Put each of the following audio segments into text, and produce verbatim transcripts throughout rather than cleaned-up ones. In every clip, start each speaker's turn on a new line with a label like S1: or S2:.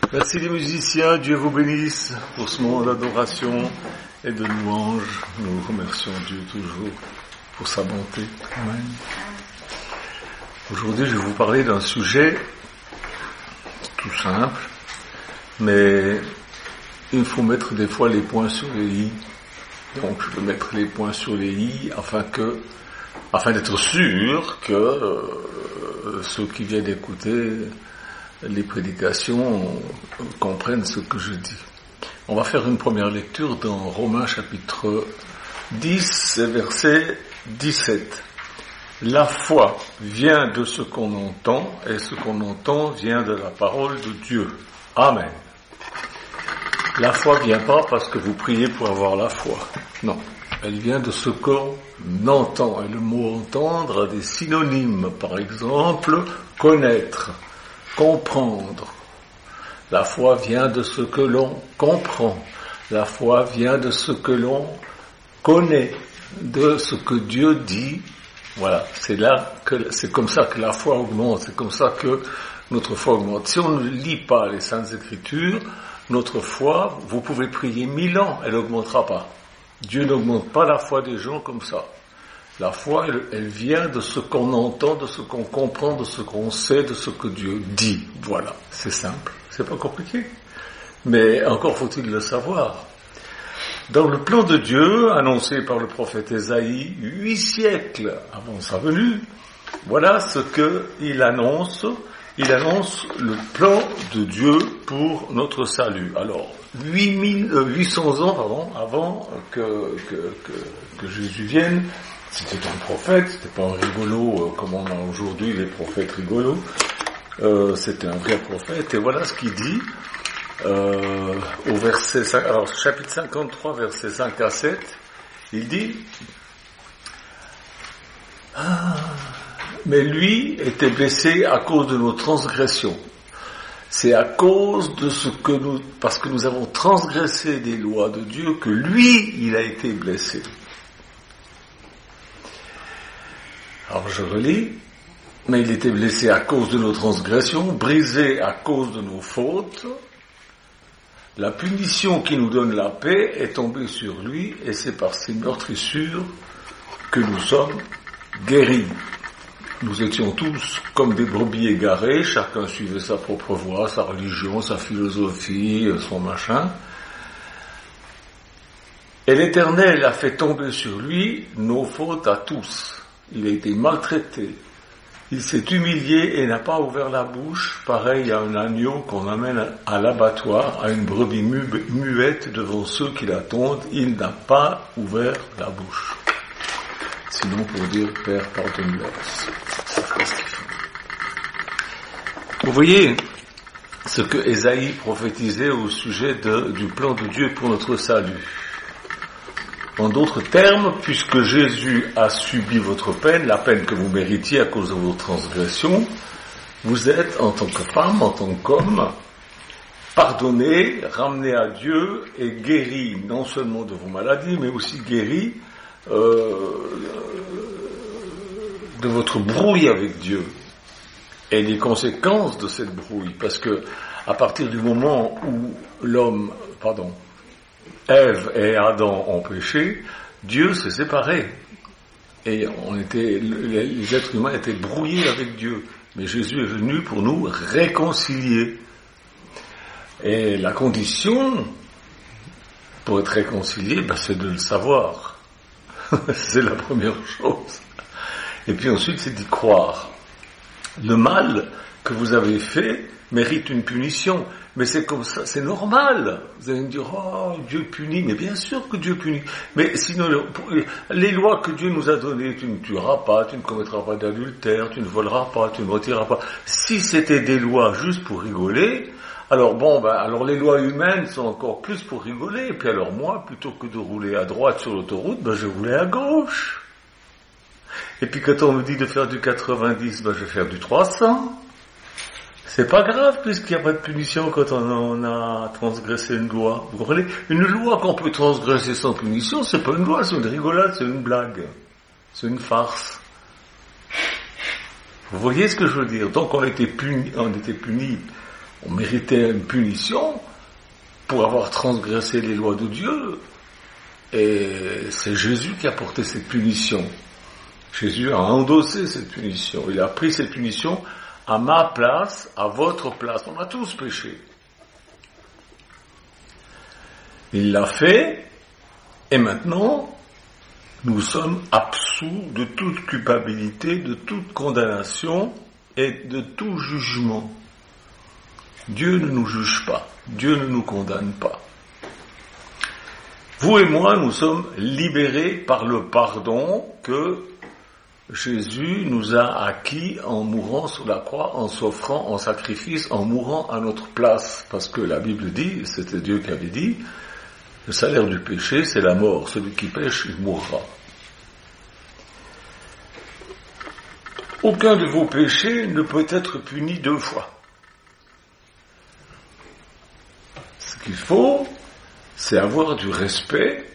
S1: Merci les musiciens, Dieu vous bénisse pour ce moment d'adoration et de louange. Nous remercions Dieu toujours pour sa bonté. Amen. Aujourd'hui, je vais vous parler d'un sujet tout simple, mais il faut mettre des fois les points sur les i. Donc, je vais mettre les points sur les i afin que, afin d'être sûr que euh, ceux qui viennent écouter les prédications comprennent ce que je dis. On va faire une première lecture dans Romains chapitre dix, verset dix-sept. La foi vient de ce qu'on entend, et ce qu'on entend vient de la parole de Dieu. Amen. La foi vient pas parce que vous priez pour avoir la foi. Non. Elle vient de ce qu'on entend. Et le mot entendre a des synonymes. Par exemple, connaître, comprendre. La foi vient de ce que l'on comprend. La foi vient de ce que l'on connaît, de ce que Dieu dit. Voilà, c'est là que c'est comme ça que la foi augmente, c'est comme ça que notre foi augmente. Si on ne lit pas les Saintes Écritures, notre foi, vous pouvez prier mille ans, elle n'augmentera pas. Dieu n'augmente pas la foi des gens comme ça. La foi, elle, elle vient de ce qu'on entend, de ce qu'on comprend, de ce qu'on sait, de ce que Dieu dit. Voilà, c'est simple, c'est pas compliqué. Mais encore faut-il le savoir. Dans le plan de Dieu, annoncé par le prophète Ésaïe, huit siècles avant sa venue, voilà ce qu'il annonce. Il annonce le plan de Dieu pour notre salut. Alors, huit mille, euh, huit cents ans pardon, avant que, que, que, que Jésus vienne, c'était un prophète, c'était pas un rigolo euh, comme on a aujourd'hui les prophètes rigolos, euh, c'était un vrai prophète, et voilà ce qu'il dit euh, au verset cinq, alors chapitre cinquante-trois, versets cinq à sept, il dit ah, mais lui était blessé à cause de nos transgressions. C'est à cause de ce que nous, parce que nous avons transgressé des lois de Dieu, que lui, il a été blessé. Alors je relis, mais il était blessé à cause de nos transgressions, brisé à cause de nos fautes. La punition qui nous donne la paix est tombée sur lui, et c'est par ses meurtrissures que nous sommes guéris. Nous étions tous comme des brebis égarées, chacun suivait sa propre voie, sa religion, sa philosophie, son machin. Et l'Éternel a fait tomber sur lui nos fautes à tous. Il a été maltraité. Il s'est humilié et n'a pas ouvert la bouche, pareil à un agneau qu'on amène à l'abattoir, à une brebis mu- muette devant ceux qui l'attendent. Il n'a pas ouvert la bouche. Sinon pour dire, Père, pardonne-leur. Vous voyez ce que Ésaïe prophétisait au sujet de, du plan de Dieu pour notre salut. En d'autres termes, puisque Jésus a subi votre peine, la peine que vous méritiez à cause de vos transgressions, vous êtes, en tant que femme, en tant qu'homme, pardonné, ramené à Dieu et guéri non seulement de vos maladies, mais aussi guéri euh, de votre brouille avec Dieu et les conséquences de cette brouille, parce que à partir du moment où l'homme, pardon, Ève et Adam ont péché, Dieu s'est séparé. Et on était, les êtres humains étaient brouillés avec Dieu. Mais Jésus est venu pour nous réconcilier. Et la condition pour être réconcilié, ben, c'est de le savoir. C'est la première chose. Et puis ensuite, c'est d'y croire. Le mal que vous avez fait mérite une punition. Mais c'est comme ça, c'est normal. Vous allez me dire, oh, Dieu punit. Mais bien sûr que Dieu punit. Mais sinon, les lois que Dieu nous a données, tu ne tueras pas, tu ne commettras pas d'adultère, tu ne voleras pas, tu ne retireras pas. Si c'était des lois juste pour rigoler, alors bon, ben, alors les lois humaines sont encore plus pour rigoler. Et puis alors moi, plutôt que de rouler à droite sur l'autoroute, ben, je roulais à gauche. Et puis quand on me dit de faire du quatre-vingt-dix, ben, je vais faire du trois cents. C'est pas grave, puisqu'il n'y a pas de punition quand on a transgressé une loi. Vous comprenez ? Une loi qu'on peut transgresser sans punition, c'est pas une loi, c'est une rigolade, c'est une blague. C'est une farce. Vous voyez ce que je veux dire ? Donc on était puni, on était puni on méritait une punition pour avoir transgressé les lois de Dieu. Et c'est Jésus qui a porté cette punition. Jésus a endossé cette punition. Il a pris cette punition à ma place, à votre place. On a tous péché. Il l'a fait, et maintenant, nous sommes absous de toute culpabilité, de toute condamnation et de tout jugement. Dieu ne nous juge pas, Dieu ne nous condamne pas. Vous et moi, nous sommes libérés par le pardon que Jésus nous a acquis en mourant sur la croix, en s'offrant en sacrifice, en mourant à notre place. Parce que la Bible dit, c'était Dieu qui avait dit, le salaire du péché, c'est la mort. Celui qui pêche, il mourra. Aucun de vos péchés ne peut être puni deux fois. Ce qu'il faut, c'est avoir du respect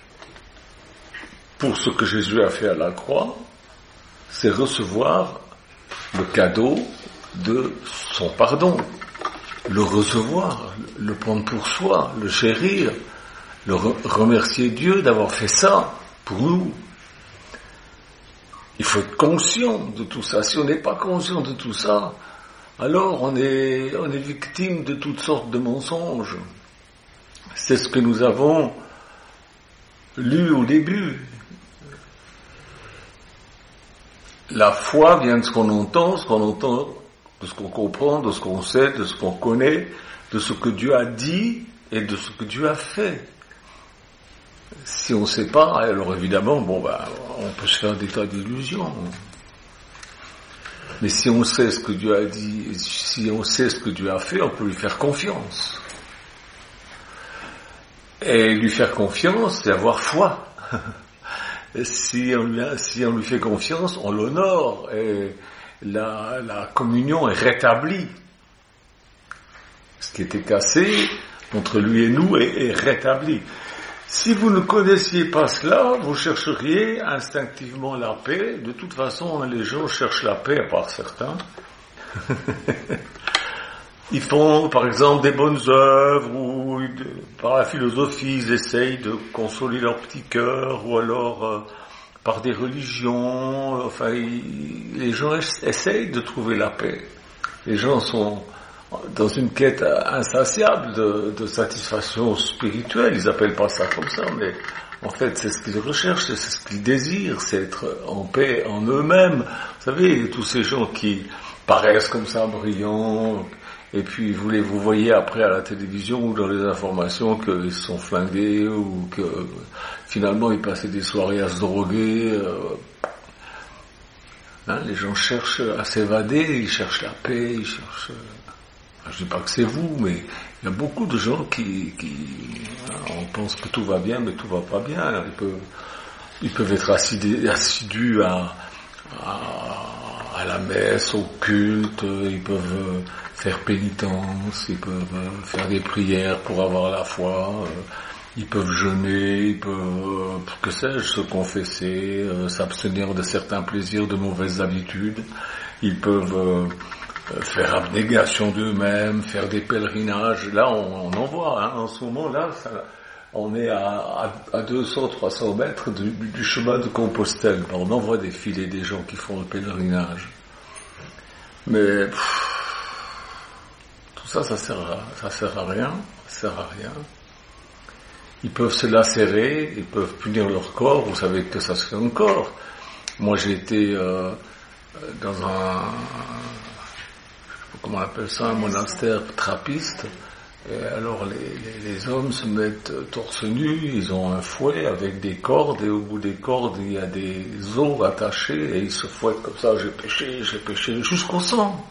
S1: pour ce que Jésus a fait à la croix, c'est recevoir le cadeau de son pardon, le recevoir, le prendre pour soi, le chérir, le re- remercier Dieu d'avoir fait ça pour nous. Il faut être conscient de tout ça. Si on n'est pas conscient de tout ça, alors on est, on est victime de toutes sortes de mensonges. C'est ce que nous avons lu au début. La foi vient de ce qu'on entend, ce qu'on entend, de ce qu'on comprend, de ce qu'on sait, de ce qu'on connaît, de ce que Dieu a dit et de ce que Dieu a fait. Si on ne sait pas, alors évidemment, bon bah, on peut se faire des tas d'illusions. Mais si on sait ce que Dieu a dit, si on sait ce que Dieu a fait, on peut lui faire confiance. Et lui faire confiance, c'est avoir foi. Si on, lui a, si on lui fait confiance, on l'honore et la, la communion est rétablie. Ce qui était cassé entre lui et nous est, est rétabli. Si vous ne connaissiez pas cela, vous chercheriez instinctivement la paix. De toute façon, les gens cherchent la paix, à part certains. Ils font, par exemple, des bonnes œuvres, ou de, par la philosophie, ils essayent de consoler leur petit cœur, ou alors euh, par des religions. Enfin, ils, les gens essayent de trouver la paix. Les gens sont dans une quête insatiable de, de satisfaction spirituelle. Ils appellent pas ça comme ça, mais en fait, c'est ce qu'ils recherchent, c'est ce qu'ils désirent, c'est être en paix en eux-mêmes. Vous savez, tous ces gens qui paraissent comme ça brillants, et puis vous les vous voyez après à la télévision ou dans les informations qu'ils se sont flingués ou que finalement ils passaient des soirées à se droguer. Euh, hein, les gens cherchent à s'évader, ils cherchent la paix, ils cherchent... Je dis pas que c'est vous, mais il y a beaucoup de gens qui, qui hein, on pense que tout va bien, mais tout va pas bien. Ils peuvent, ils peuvent être assidus, assidus à, à, à la messe, au culte, ils peuvent faire pénitence, ils peuvent faire des prières pour avoir la foi, ils peuvent jeûner, ils peuvent, que sais-je, se confesser, s'abstenir de certains plaisirs, de mauvaises habitudes, ils peuvent faire abnégation d'eux-mêmes, faire des pèlerinages. Là, on, on en voit, hein, en ce moment-là, ça, on est à, à, à deux cents, trois cents mètres du, du chemin de Compostelle. On en voit défiler des gens qui font le pèlerinage. Mais pff, tout ça, ça sert à, ça sert à rien, ça sert à rien. Ils peuvent se lacérer, ils peuvent punir leur corps. Vous savez que ça se fait encore. Moi, j'ai été euh, dans un comment on appelle ça, un monastère trappiste, et alors les, les, les hommes se mettent torse nu, ils ont un fouet avec des cordes, et au bout des cordes il y a des os attachés, et ils se fouettent comme ça, j'ai péché, j'ai péché, jusqu'au sang.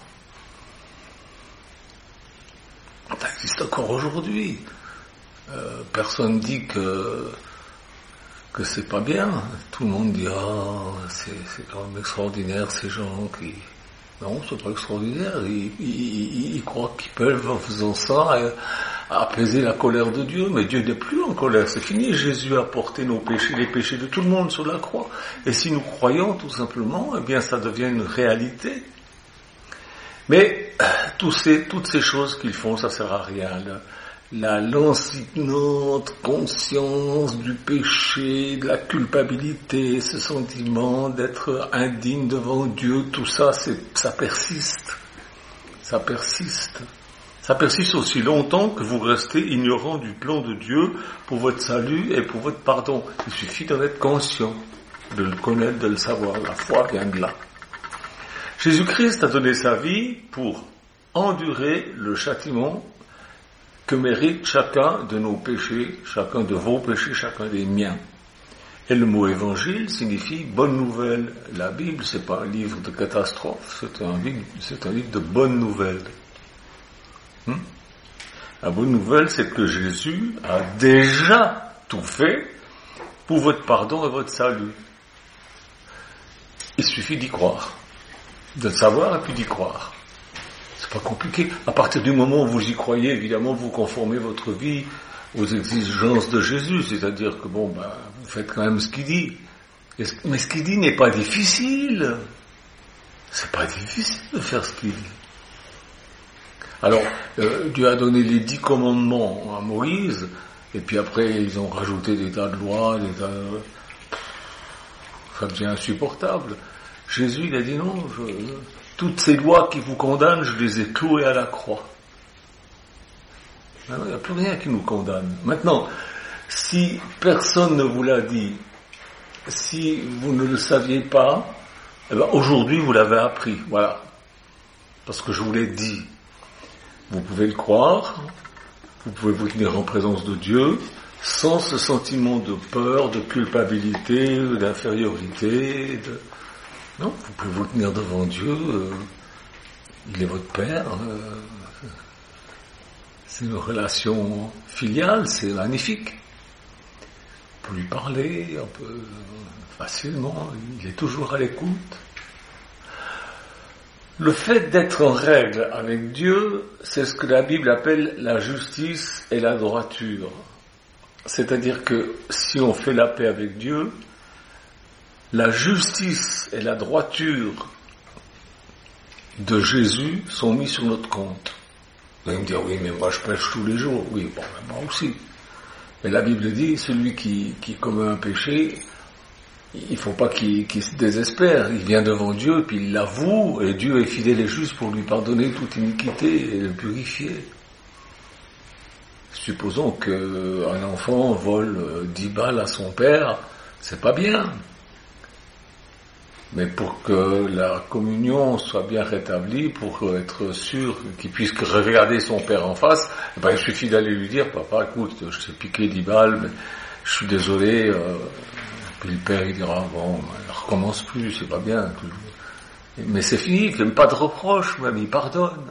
S1: Ça existe encore aujourd'hui. Euh, personne dit que que c'est pas bien. Tout le monde dit, ah, oh, c'est, c'est quand même extraordinaire ces gens qui... Non, c'est pas extraordinaire. Ils, ils, ils croient qu'ils peuvent, en faisant ça, apaiser la colère de Dieu. Mais Dieu n'est plus en colère. C'est fini. Jésus a porté nos péchés, les péchés de tout le monde sur la croix. Et si nous croyons, tout simplement, eh bien, ça devient une réalité. Mais tous ces, toutes ces choses qu'ils font, ça sert à rien. La, la lancinante conscience du péché, de la culpabilité, ce sentiment d'être indigne devant Dieu, tout ça, c'est, ça persiste. Ça persiste. Ça persiste aussi longtemps que vous restez ignorant du plan de Dieu pour votre salut et pour votre pardon. Il suffit d'en être conscient, de le connaître, de le savoir. La foi vient de là. Jésus-Christ a donné sa vie pour endurer le châtiment que mérite chacun de nos péchés, chacun de vos péchés, chacun des miens. Et le mot évangile signifie bonne nouvelle. La Bible, c'est pas un livre de catastrophe, c'est un livre, c'est un livre de bonnes nouvelles. Hmm? La bonne nouvelle, c'est que Jésus a déjà tout fait pour votre pardon et votre salut. Il suffit d'y croire, de le savoir et puis d'y croire. C'est pas compliqué. À partir du moment où vous y croyez, évidemment, vous conformez votre vie aux exigences de Jésus, c'est-à-dire que bon, ben, vous faites quand même ce qu'il dit. Mais ce qu'il dit n'est pas difficile. C'est pas difficile de faire ce qu'il dit. Alors, euh, Dieu a donné les dix commandements à Moïse, et puis après, ils ont rajouté des tas de lois, des tas de... Ça devient insupportable. Jésus, il a dit non, je... toutes ces lois qui vous condamnent, je les ai clouées à la croix. Il n'y a plus rien qui nous condamne. Maintenant, si personne ne vous l'a dit, si vous ne le saviez pas, eh ben aujourd'hui vous l'avez appris, voilà. Parce que je vous l'ai dit. Vous pouvez le croire, vous pouvez vous tenir en présence de Dieu, sans ce sentiment de peur, de culpabilité, d'infériorité. De... Non, vous pouvez vous tenir devant Dieu, euh, il est votre Père, euh, c'est une relation filiale, c'est magnifique. On peut lui parler, on peut facilement, il est toujours à l'écoute. Le fait d'être en règle avec Dieu, c'est ce que la Bible appelle la justice et la droiture. C'est-à-dire que si on fait la paix avec Dieu, la justice et la droiture de Jésus sont mis sur notre compte. Vous allez me dire, oui, mais moi je pêche tous les jours. Oui, bon, moi aussi. Mais la Bible dit, celui qui, qui commet un péché, il ne faut pas qu'il, qu'il se désespère. Il vient devant Dieu, puis il l'avoue, et Dieu est fidèle et juste pour lui pardonner toute iniquité et le purifier. Supposons qu'un enfant vole dix balles à son père, c'est pas bien. Mais pour que la communion soit bien rétablie, pour être sûr qu'il puisse regarder son père en face, eh ben, il suffit d'aller lui dire, papa, écoute, je t'ai piqué dix balles, mais je suis désolé. Euh, puis le père, il dira, bon, il recommence plus, c'est pas bien. Mais c'est fini, il ne fait pas de reproches, même, il pardonne.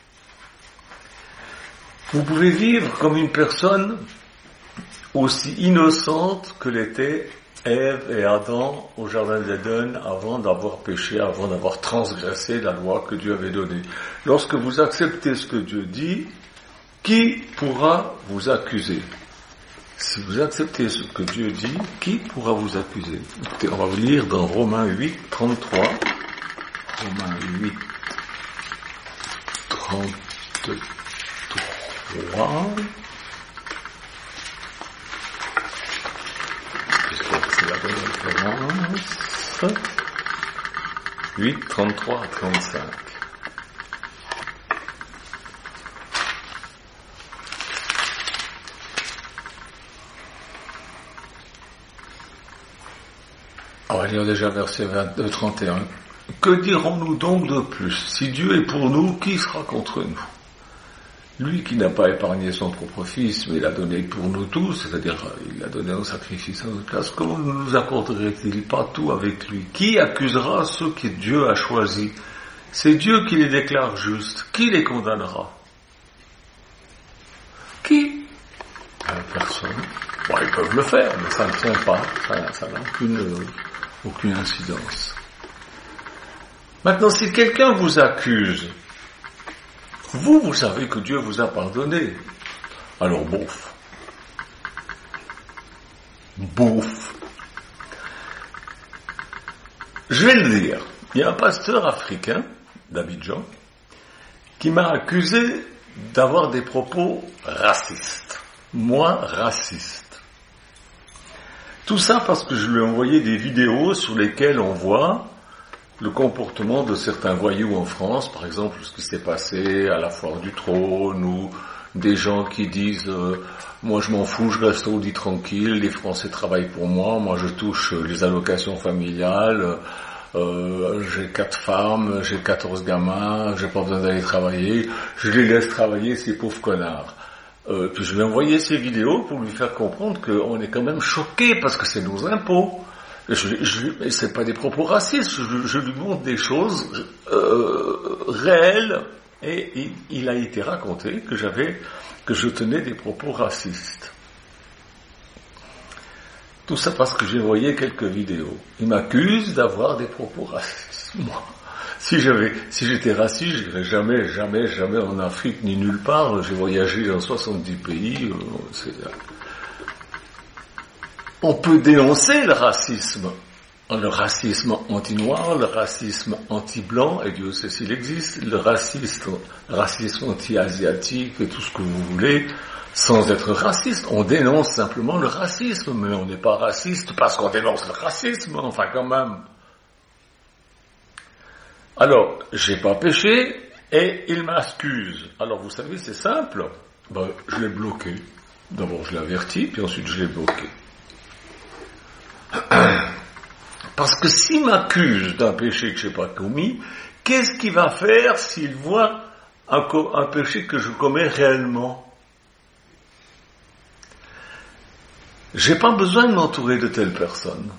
S1: Vous pouvez vivre comme une personne aussi innocente que l'était Ève et Adam au jardin d'Éden avant d'avoir péché, avant d'avoir transgressé la loi que Dieu avait donnée. Lorsque vous acceptez ce que Dieu dit, qui pourra vous accuser? Si vous acceptez ce que Dieu dit, qui pourra vous accuser? Écoutez, on va vous lire dans Romains huit, trente-trois. Romains huit, trente-trois. C'est la bonne référence. huit, trente-trois à trente-cinq. On va lire déjà verset vingt-deux, trente et un. Que dirons-nous donc de plus? Si Dieu est pour nous, qui sera contre nous? Lui qui n'a pas épargné son propre fils, mais l'a donné pour nous tous, c'est-à-dire il l'a donné en sacrifice à notre place, comment ne nous accorderait-il pas tout avec lui? Qui accusera ceux que Dieu a choisis? C'est Dieu qui les déclare justes. Qui les condamnera? Qui? Personne. Bon, ils peuvent le faire, mais ça ne tient pas, ça, ça n'a aucune, aucune incidence. Maintenant, si quelqu'un vous accuse, vous, vous savez que Dieu vous a pardonné. Alors, bouf. Bouf. Je vais le dire. Il y a un pasteur africain d'Abidjan qui m'a accusé d'avoir des propos racistes. Moi, raciste. Tout ça parce que je lui ai envoyé des vidéos sur lesquelles on voit le comportement de certains voyous en France, par exemple ce qui s'est passé à la Foire du Trône, ou des gens qui disent euh, « moi je m'en fous, je reste au lit tranquille, les Français travaillent pour moi, moi je touche les allocations familiales, euh, j'ai quatre femmes, j'ai quatorze gamins, j'ai pas besoin d'aller travailler, je les laisse travailler ces pauvres connards ». Euh, puis je lui ai envoyé ces vidéos pour lui faire comprendre qu'on est quand même choqué parce que c'est nos impôts. Je, je, c'est pas des propos racistes, je, je lui montre des choses euh, réelles, et il, il a été raconté que j'avais, que je tenais des propos racistes. Tout ça parce que j'ai envoyé quelques vidéos. Il m'accuse d'avoir des propos racistes. Moi, si j'avais, si j'étais raciste, je n'irais jamais, jamais, jamais en Afrique ni nulle part. J'ai voyagé dans soixante-dix pays. C'est, on peut dénoncer le racisme, le racisme anti-noir, le racisme anti-blanc, et Dieu sait s'il existe, le racisme, racisme anti-asiatique, et tout ce que vous voulez, sans être raciste. On dénonce simplement le racisme, mais on n'est pas raciste parce qu'on dénonce le racisme, enfin quand même. Alors, j'ai pas péché, et il m'accuse. Alors vous savez, c'est simple, ben, je l'ai bloqué. D'abord je l'ai averti, puis ensuite je l'ai bloqué. Parce que s'il m'accuse d'un péché que je n'ai pas commis, qu'est-ce qu'il va faire s'il voit un, co- un péché que je commets réellement? J'ai pas besoin de m'entourer de telles personnes.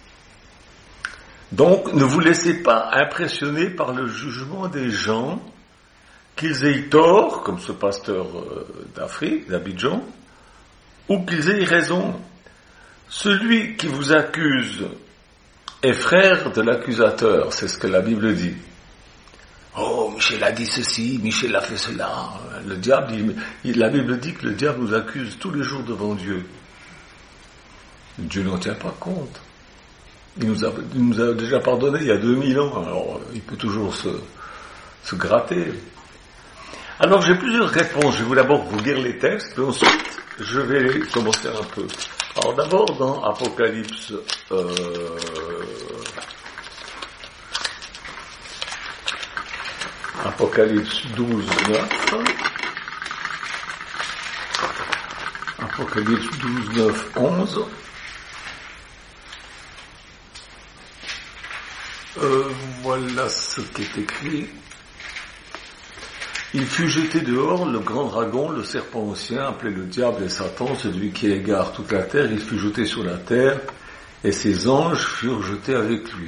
S1: Donc, ne vous laissez pas impressionner par le jugement des gens, qu'ils aient tort, comme ce pasteur d'Afrique, d'Abidjan, ou qu'ils aient raison. Celui qui vous accuse est frère de l'accusateur, c'est ce que la Bible dit. Oh, Michel a dit ceci, Michel a fait cela. Le diable, il, la Bible dit que le diable nous accuse tous les jours devant Dieu. Dieu n'en tient pas compte. Il nous a, il nous a déjà pardonné il y a deux mille ans, alors il peut toujours se, se gratter. Alors j'ai plusieurs réponses. Je vais d'abord vous lire les textes, puis ensuite je vais commencer un peu. Alors d'abord dans Apocalypse euh, Apocalypse douze, neuf. Apocalypse douze, neuf, onze. Euh, voilà ce qui est écrit. Il fut jeté dehors, le grand dragon, le serpent ancien, appelé le diable et Satan, celui qui égare toute la terre. Il fut jeté sur la terre, et ses anges furent jetés avec lui.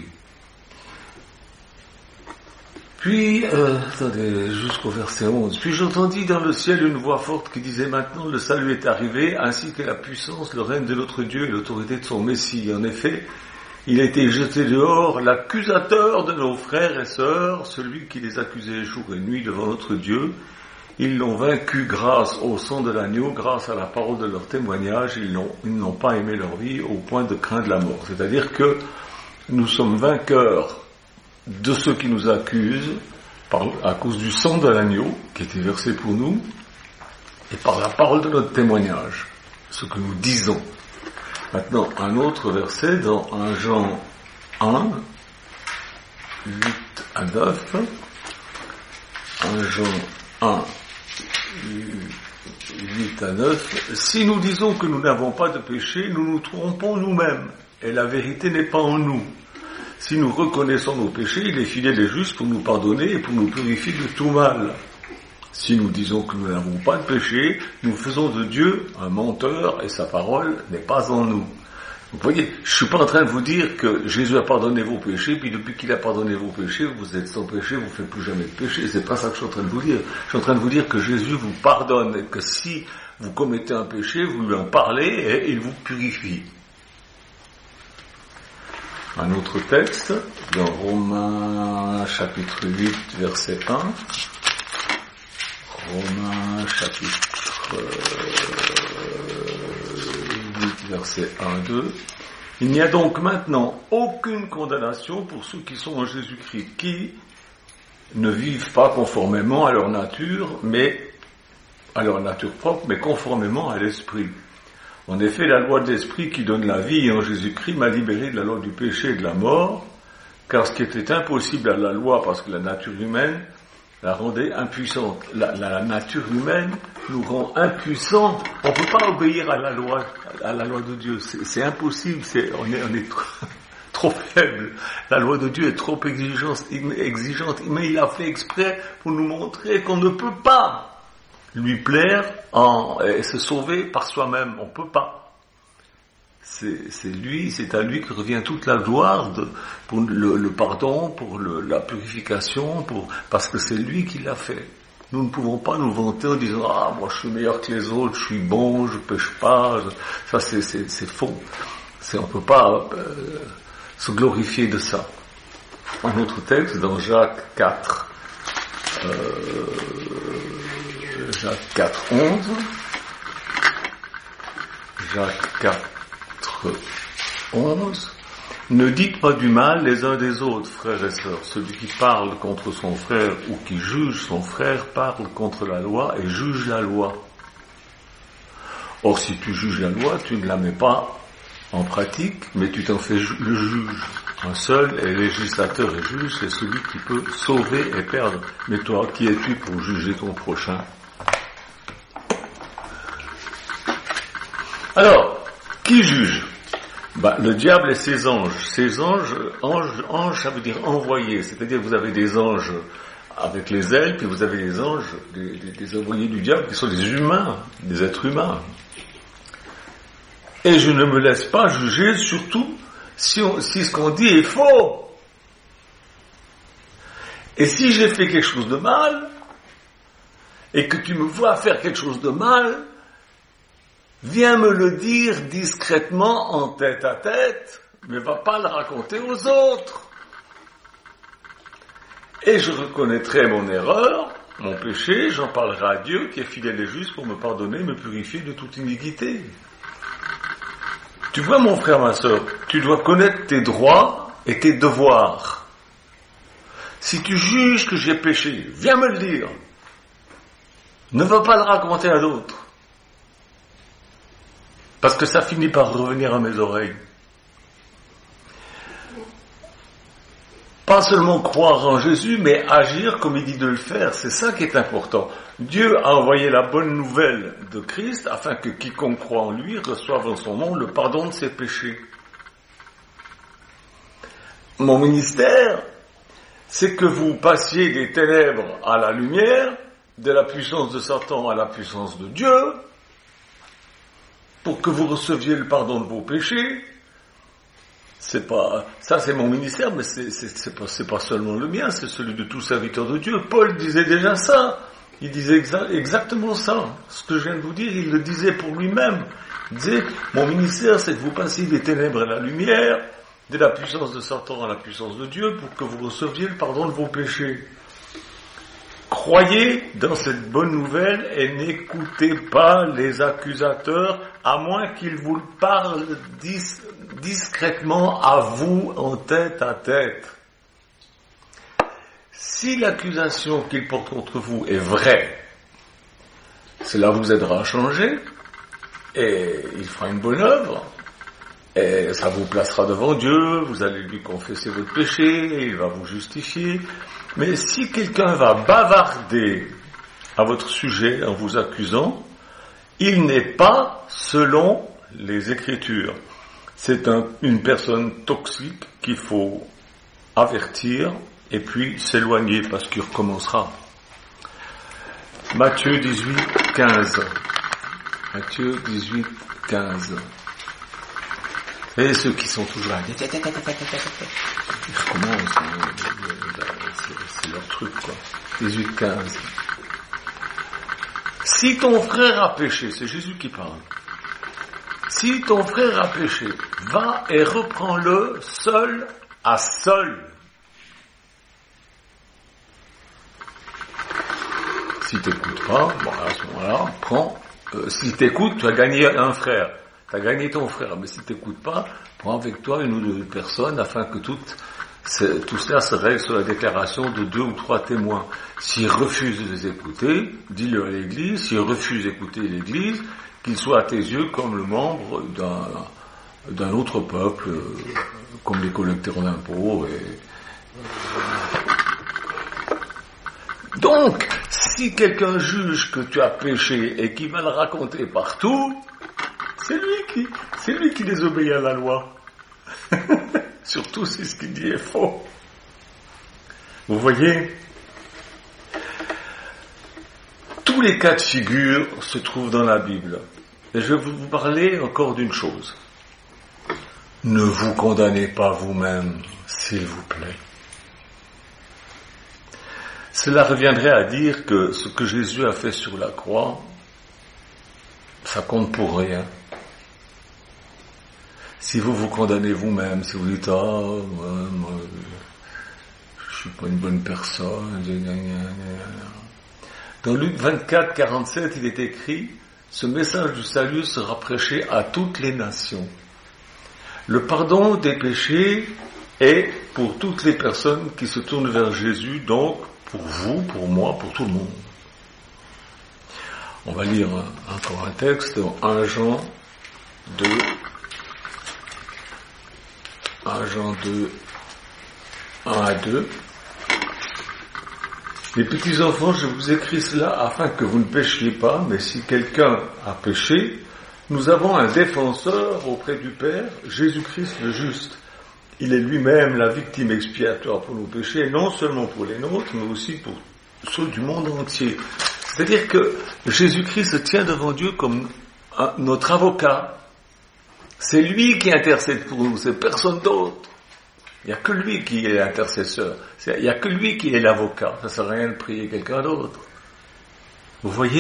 S1: Puis, euh, attendez, jusqu'au verset onze. Puis j'entendis dans le ciel une voix forte qui disait: maintenant le salut est arrivé, ainsi que la puissance, le règne de notre Dieu et l'autorité de son Messie. En effet, il a été jeté dehors, l'accusateur de nos frères et sœurs, celui qui les accusait jour et nuit devant notre Dieu. Ils l'ont vaincu grâce au sang de l'agneau, grâce à la parole de leur témoignage. Ils n'ont, ils n'ont pas aimé leur vie au point de craindre la mort. C'est-à-dire que nous sommes vainqueurs de ceux qui nous accusent par, à cause du sang de l'agneau qui était versé pour nous et par la parole de notre témoignage, ce que nous disons. Maintenant, un autre verset dans un Jean un, huit à neuf. un Jean un, huit à neuf. Si nous disons que nous n'avons pas de péché, nous nous trompons nous-mêmes, et la vérité n'est pas en nous. Si nous reconnaissons nos péchés, il est fidèle et juste pour nous pardonner et pour nous purifier de tout mal. Si nous disons que nous n'avons pas de péché, nous faisons de Dieu un menteur et sa parole n'est pas en nous. Vous voyez, je suis pas en train de vous dire que Jésus a pardonné vos péchés, puis depuis qu'il a pardonné vos péchés, vous êtes sans péché, vous ne faites plus jamais de péché. C'est pas ça que je suis en train de vous dire. Je suis en train de vous dire que Jésus vous pardonne et que si vous commettez un péché, vous lui en parlez et il vous purifie. Un autre texte, dans Romains chapitre huit, verset un. Romains chapitre huit, verset un, deux. Il n'y a donc maintenant aucune condamnation pour ceux qui sont en Jésus-Christ, qui, ne vivent pas conformément à leur nature, mais à leur nature propre, mais conformément à l'esprit. En effet, la loi de l'esprit qui donne la vie en Jésus-Christ m'a libéré de la loi du péché et de la mort, car ce qui était impossible à la loi, parce que la nature humaine la rendait impuissante. La, la nature humaine nous rend impuissants. On ne peut pas obéir à la loi, à la loi de Dieu. C'est, c'est impossible. C'est, on est, on est trop, trop faible. La loi de Dieu est trop exigeante, exigeante, mais il a fait exprès pour nous montrer qu'on ne peut pas lui plaire en, et se sauver par soi-même. On ne peut pas. C'est, c'est lui, c'est à lui que revient toute la gloire de, pour le, le pardon, pour le, la purification, pour, parce que c'est lui qui l'a fait. Nous ne pouvons pas nous vanter en disant « Ah, moi je suis meilleur que les autres, je suis bon, je pêche pas. » Ça c'est, c'est, c'est faux. C'est, on ne peut pas euh, se glorifier de ça. Un autre texte dans Jacques quatre, euh, Jacques quatre, onze. Jacques quatre, onze. Ne dites pas du mal les uns des autres, frères et sœurs. Celui qui parle contre son frère ou qui juge son frère parle contre la loi et juge la loi. Or, si tu juges la loi, tu ne la mets pas en pratique, mais tu t'en fais ju- le juge. Un seul est législateur et juge, c'est celui qui peut sauver et perdre. Mais toi, qui es-tu pour juger ton prochain? Alors, qui juge? Bah, le diable et ses anges. Ses anges, anges, anges, ça veut dire envoyés. C'est-à-dire que vous avez des anges avec les ailes, puis vous avez des anges, des, des, des envoyés du diable qui sont des humains, des êtres humains. Et je ne me laisse pas juger, surtout si, on, si ce qu'on dit est faux. Et si j'ai fait quelque chose de mal, et que tu me vois faire quelque chose de mal, viens me le dire discrètement en tête à tête, mais va pas le raconter aux autres. Et je reconnaîtrai mon erreur, mon péché, j'en parlerai à Dieu qui est fidèle et juste pour me pardonner, me purifier de toute iniquité. Tu vois mon frère, ma sœur, tu dois connaître tes droits et tes devoirs. Si tu juges que j'ai péché, viens me le dire. Ne va pas le raconter à d'autres. Parce que ça finit par revenir à mes oreilles. Pas seulement croire en Jésus, mais agir comme il dit de le faire. C'est ça qui est important. Dieu a envoyé la bonne nouvelle de Christ afin que quiconque croit en lui reçoive en son nom le pardon de ses péchés. Mon ministère, c'est que vous passiez des ténèbres à la lumière, de la puissance de Satan à la puissance de Dieu, pour que vous receviez le pardon de vos péchés. C'est pas, ça c'est mon ministère, mais c'est, c'est, c'est, pas, c'est pas seulement le mien, c'est celui de tout serviteur de Dieu. Paul disait déjà ça. Il disait exa- exactement ça. Ce que je viens de vous dire, il le disait pour lui-même. Il disait, mon ministère c'est que vous passiez des ténèbres à la lumière, de la puissance de Satan à la puissance de Dieu, pour que vous receviez le pardon de vos péchés. Croyez dans cette bonne nouvelle et n'écoutez pas les accusateurs, à moins qu'ils vous le parlent dis- discrètement à vous en tête à tête. Si l'accusation qu'ils portent contre vous est vraie, cela vous aidera à changer et il fera une bonne œuvre et ça vous placera devant Dieu, vous allez lui confesser votre péché et il va vous justifier. Mais si quelqu'un va bavarder à votre sujet en vous accusant, il n'est pas selon les Écritures. C'est un, une personne toxique qu'il faut avertir et puis s'éloigner parce qu'il recommencera. Matthieu dix-huit, quinze. Matthieu dix-huit, quinze. Et ceux qui sont toujours là, ils recommencent, c'est, c'est leur truc, quoi. dix-huit, quinze. Si ton frère a péché, c'est Jésus qui parle. Si ton frère a péché, va et reprends-le seul à seul. Si t'écoutes pas, bon, à ce moment-là, prends, euh, si t'écoutes, tu as gagné un frère. Tu as gagné ton frère, mais si tu n'écoutes pas, prends avec toi une ou deux personnes afin que toutes c'est, tout cela se règle sur la déclaration de deux ou trois témoins. S'ils refusent de les écouter, dis-le à l'église, s'ils refusent d'écouter l'église, qu'ils soient à tes yeux comme le membre d'un, d'un autre peuple, comme les collecteurs d'impôts. Et... Donc, si quelqu'un juge que tu as péché et qu'il va le raconter partout, c'est lui qui, c'est lui qui désobéit à la loi. Surtout si ce qu'il dit est faux. Vous voyez, tous les cas de figure se trouvent dans la Bible. Et je vais vous parler encore d'une chose. Ne vous condamnez pas vous-même, s'il vous plaît. Cela reviendrait à dire que ce que Jésus a fait sur la croix, ça compte pour rien. Si vous vous condamnez vous-même, si vous dites « Ah, moi, moi, je suis pas une bonne personne. » Dans Luc vingt-quatre, quarante-sept, il est écrit « Ce message du salut sera prêché à toutes les nations. » Le pardon des péchés est pour toutes les personnes qui se tournent vers Jésus, donc pour vous, pour moi, pour tout le monde. On va lire encore un texte dans un Jean deux, un Jean deux, un à deux. Les petits enfants, je vous écris cela afin que vous ne péchiez pas, mais si quelqu'un a péché, nous avons un défenseur auprès du Père, Jésus-Christ le juste. Il est lui-même la victime expiatoire pour nos péchés, non seulement pour les nôtres, mais aussi pour ceux du monde entier. C'est-à-dire que Jésus-Christ se tient devant Dieu comme un, notre avocat. C'est lui qui intercède pour nous, c'est personne d'autre. Il n'y a que lui qui est l'intercesseur. Il n'y a que lui qui est l'avocat. Ça ne sert à rien de prier quelqu'un d'autre. Vous voyez ?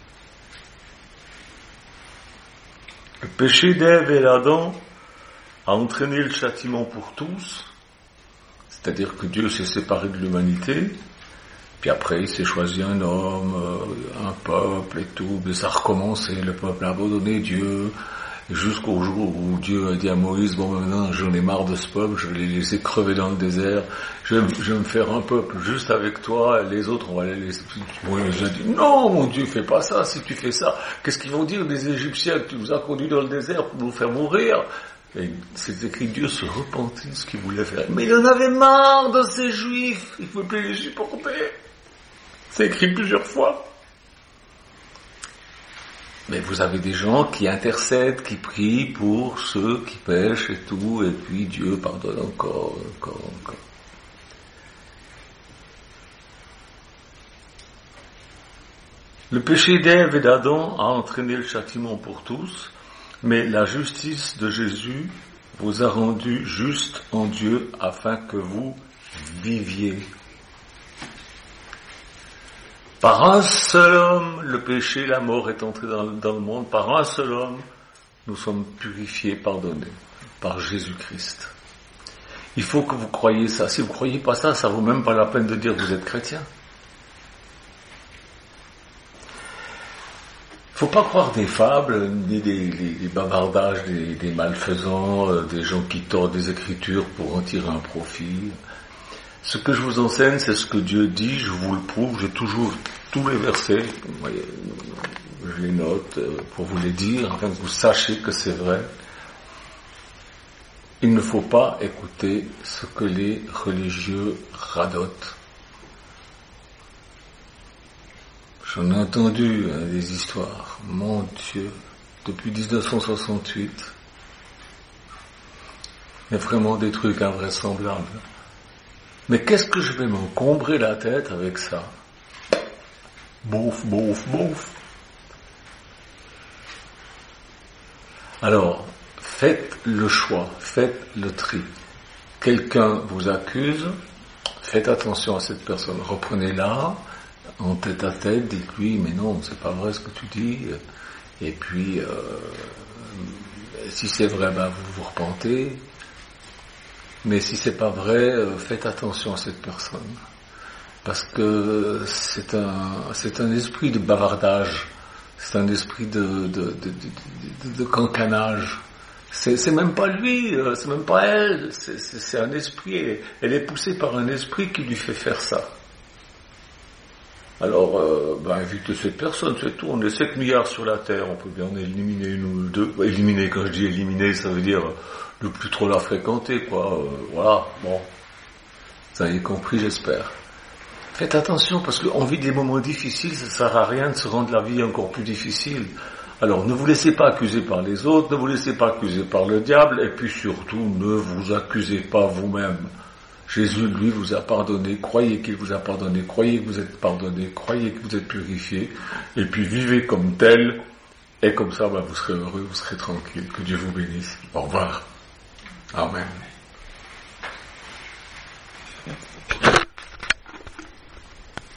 S1: Le péché d'Ève et d'Adam a entraîné le châtiment pour tous, c'est-à-dire que Dieu s'est séparé de l'humanité, puis après il s'est choisi un homme, un peuple et tout, mais ça a recommencé, le peuple a abandonné Dieu, jusqu'au jour où Dieu a dit à Moïse, bon maintenant j'en ai marre de ce peuple, je vais les laisser crever dans le désert, je vais, je vais me faire un peuple juste avec toi, et les autres on va les laisser. Moïse a dit, non mon Dieu, fais pas ça, si tu fais ça, qu'est-ce qu'ils vont dire des Égyptiens que tu nous as conduits dans le désert pour nous faire mourir? Et c'est écrit, Dieu se repentit de ce qu'il voulait faire. Mais il en avait marre de ces Juifs, il ne pouvait plus les supporter. C'est écrit plusieurs fois. Mais vous avez des gens qui intercèdent, qui prient pour ceux qui pêchent et tout, et puis Dieu pardonne encore, encore, encore. Le péché d'Ève et d'Adam a entraîné le châtiment pour tous, mais la justice de Jésus vous a rendu juste en Dieu afin que vous viviez. Par un seul homme, le péché, la mort est entré dans, dans le monde. Par un seul homme, nous sommes purifiés, pardonnés. Par Jésus-Christ. Il faut que vous croyiez ça. Si vous ne croyez pas ça, ça ne vaut même pas la peine de dire que vous êtes chrétien. Il ne faut pas croire des fables, ni des, des, des bavardages des, des malfaisants, euh, des gens qui tordent des Écritures pour en tirer un profit. Ce que je vous enseigne, c'est ce que Dieu dit, je vous le prouve, j'ai toujours tous les versets, vous voyez, je les note pour vous les dire, afin que vous sachiez que c'est vrai. Il ne faut pas écouter ce que les religieux radotent. J'en ai entendu hein, des histoires, mon Dieu, depuis dix-neuf cent soixante-huit. Il y a vraiment des trucs invraisemblables. Mais qu'est-ce que je vais m'encombrer la tête avec ça? Bouf, bouf, bouf. Alors, faites le choix, faites le tri. Quelqu'un vous accuse, faites attention à cette personne, reprenez-la en tête à tête, dites-lui, mais non, c'est pas vrai ce que tu dis, et puis, euh, si c'est vrai, ben vous vous repentez, mais si c'est pas vrai, euh, faites attention à cette personne, parce que c'est un, c'est un esprit de bavardage, c'est un esprit de, de, de, de, de, de cancanage, C'est, c'est même pas lui, euh, c'est même pas elle, c'est, c'est, c'est un esprit, elle, elle est poussée par un esprit qui lui fait faire ça. Alors, euh, ben, évitez cette personne, c'est tout. On est sept milliards sur la Terre, on peut bien en éliminer une ou deux. Bah, éliminer, quand je dis éliminer, ça veut dire ne plus trop la fréquenter, quoi. Euh, voilà, bon. Vous avez compris, j'espère. Faites attention, parce qu'on vit des moments difficiles, ça ne sert à rien de se rendre la vie encore plus difficile. Alors, ne vous laissez pas accuser par les autres, ne vous laissez pas accuser par le diable, et puis surtout, ne vous accusez pas vous-même. Jésus, lui, vous a pardonné, croyez qu'il vous a pardonné, croyez que vous êtes pardonné, croyez que vous êtes purifié, et puis vivez comme tel, et comme ça, ben, vous serez heureux, vous serez tranquille. Que Dieu vous bénisse. Au revoir. Amen.